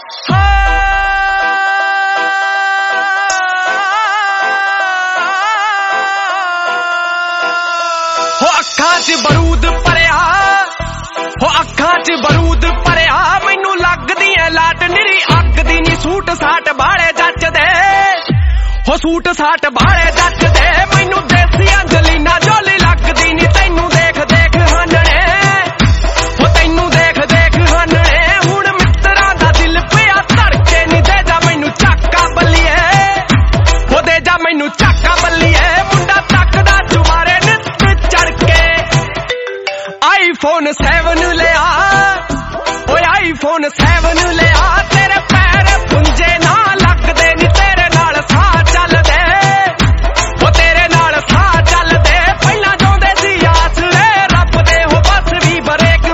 ਅੱਖਾਂ 'ਚ ਬਰੂਦ ਭਰਿਆ ਹੋ ਅੱਖਾਂ 'ਚ ਬਰੂਦ ਭਰਿਆ ਮੈਨੂੰ ਲੱਗਦੀ ਐ ਲਾਟ ਨਿਰੀ ਅੱਗ ਦੀ ਨੀ ਸੂਟ ਸਾਟ ਬਾਲੇ ਜੱਚਦੇ ਹੋ ਸੂਟ ਸਾਟ ਬਾਲੇ ਜੱਚਦੇ ਮੈਨੂੰ ਦੇਸੀ ਅੰਜਲੀਨਾ ਜੋਲੀ ਲੱਗਦੀ ਨੀ ਤੈਨੂੰ ਦੇਖ ਦੇਖ ਹਾਨਣੇ ਹੋ ਤੈਨੂੰ ਦੇਖ ਦੇਖ ਹਾਨਣੇ ਹੁਣ ਮਿੱਤਰਾਂ ਦਾ ਦਿਲ ਪਿਆ ਧੜਕੇ ਨੀ ਦੇ ਜਾ ਮੈਨੂੰ ਝਾਕਾ ਬੱਲੀਏ ਹੋ ਦੇ ਜਾ ਮੈਨੂੰ ਝਾਕਾ ਬੱਲੀਏ ਮੁੰਡਾ ਤੱਕਦਾ ਚੁਬਾਰੇ ਨਿੱਤ ਚੜ ਕੇ iPhone 7 ਲਿਆ ਓਏ iPhone 7 ਲਿਆ ਤੇਰੇ ਪੈਰ ਪੁੰਜੇ ਨਾ ਲੱਗਦੇ ਨੀ ਤੇਰੇ ਨਾਲ ਸਾਹ ਚੱਲਦੇ ਓ ਤੇਰੇ ਨਾਲ ਸਾਹ ਚੱਲਦੇ ਪਹਿਲਾਂ ਜਾਉਂਦੇ ਸੀ ਆਸ ਏ ਰੱਬ ਦੇ ਹੋ ਬਸ ਵੀ ਬ੍ਰੇਕ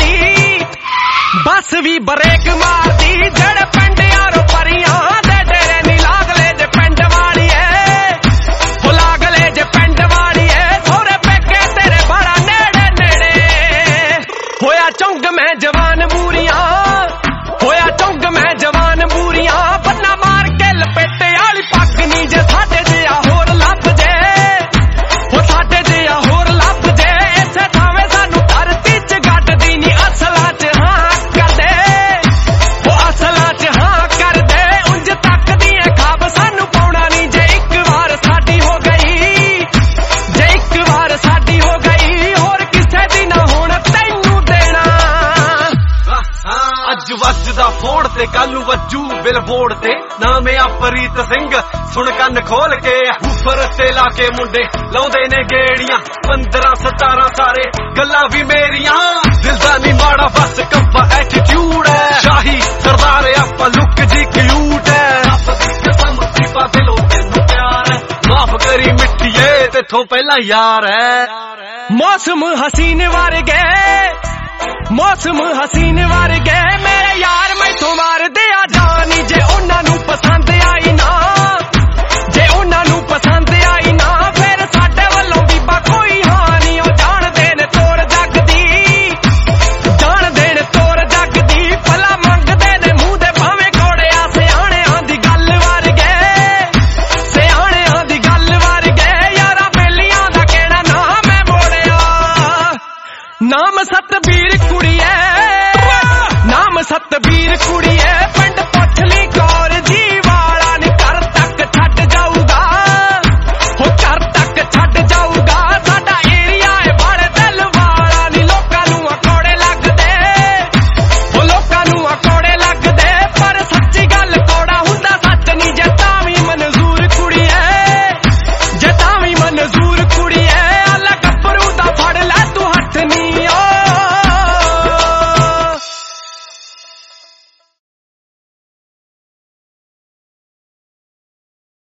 ਮਾਰਦੀ ਜਿਹੜੇ ਪਿੰਡ ਯਾਰੋ ਪਰੀਆਂ ਦੇ ਡੇਰੇ ਨੀ ਲਾਗਲੇ ਜੇ ਪਿੰਡ ਵਾਲੀਏ ਹੋ ਲਾਗਲੇ ਜੇ ਪਿੰਡ ਵਾਲੀਏ ਸੋਹਰੇ ਪੇਕੇ ਤੇਰੇ ਬੜਾ ਨੇੜੇ ਨੇੜੇ ਹੋਇਆ ਚੌਂਗ ਮੈਂ ਜਵਾਨ ਬੂਰੀਆਂ ਹੋਇਆ ਚੌਂਗ ਮੈਂ ਜਵਾਨ ਬੂਰੀਆਂ ਬੰਨਾ ਮਾਰ ਕੇ ਲਪੇਟੇ ਵਾਲੀ ਪੱਗ ਨੀ ਜੇ ਸਾਡੇ ਜਿਹਾ ਹੋਰ ਲੱਭ ਜੇ ਹੋ ਸਾਡੇ ਜਿਹਾ ਹੋਰ ਲੱਭ ਜੇ ਇਸੇ ਥਾਵੇਂ ਸਾਨੂੰ ਧਰਤੀ 'ਚ ਗੱਡਦੀ ਨੀ ਅਸਲਾਂ 'ਚ ਹਾਂ ਕਰਦੇ ਹੋ ਅਸਲਾਂ 'ਚ ਹਾਂ ਕਰਦੇ ਉਂਝ ਤੱਕਦੀ ਐ ਖਾਬ ਸਾਨੂੰ ਪਾਉਣਾ ਨੀ ਜੇ ਇੱਕ ਵਾਰ ਸਾਡੀ ਹੋ ਗਈ ਜੇ ਇੱਕ ਵਾਰ ਸਾਡੀ ਹੋ ਗਈ ਹੋਰ ਕਿਸੇ ਦੀ ਨਾ ਹੁਣ ਤੈਨੂੰ ਦੇਣਾ ਅੱਜ ਵੱਜਦਾ ਫੋੜ ਤੇ ਕੱਲ ਨੂੰ ਵੱਜੂ ਬਿਲਬੋਰਡ ਤੇ ਨਾਮ ਆ ਪ੍ਰੀਤ ਸਿੰਘ ਸੁਣ ਕੰਨ ਖੋਲ ਕੇ ਉੱਪਰ ਤੇ ਲਾ ਕੇ ਮੁੰਡੇ ਲਾਉਂਦੇ ਨੇ ਗੇੜੀਆਂ 15 17 ਸਾਰੇ ਗੱਲਾਂ ਵੀ ਮੇਰੀਆਂ ਦਿਲ ਦਾ ਨੀ ਮਾੜਾ ਬਸ ਕੰਪਾ ਐਟੀਟਿਊਡ ਹੈ ਸ਼ਾਹੀ ਸਰਦਾਰ ਆਪਾਂ ਲੁੱਕ ਜੀ ਕਿਊਟ ਹੈ ਰੱਬ ਦੀ ਕਸਮ ਦੀਪਾ ਦਿਲੋਂ ਤੈਨੂੰ ਪਿਆਰ ਹੈ ਮਾਫ ਕਰੀ ਮਿੱਠੀਏ ਤੇਥੋਂ ਪਹਿਲਾਂ ਯਾਰ ਹੈ ਮੌਸਮ ਹਸੀਨ ਵਰਗੇ ਮੇਰੇ ਯਾਰ ਮੈਥੋਂ ਮਾਰਦੇ ਆ ਜਾਨੀ ਜੇ ਉਹਨਾਂ ਨੂੰ ਪਸੰਦ ਆਈ ਨਾ ਜੇ ਉਹਨਾਂ ਨੂੰ ਪਸੰਦ ਆਈ ਨਾ ਫਿਰ ਸਾਡੇ ਵੱਲੋਂ ਬੀਬਾ ਕੋਈ ਹਾਨੀ ਉਹ ਜਾਣਦੇ ਨੇ ਤੋੜ ਜੱਗਦੀ ਭਲਾ ਮੰਗਦੇ ਨੇ ਮੂੰਹ ਦੇ ਭਾਵੇਂ ਕੋੜਿਆ ਸਿਆਣਿਆਂ ਦੀ ਗੱਲ ਵਰਗੇ ਯਾਰਾਂ ਬੇਲੀਆਂ ਦਾ ਕਹਿਣਾ ਨਾ ਮੈਂ ਮੋੜਿਆ ਨਾਮ ਸਤਬੀਰ ਕੁੜੀਏ ਨਾਮ ਸਤਬੀਰ ਕੁੜੀ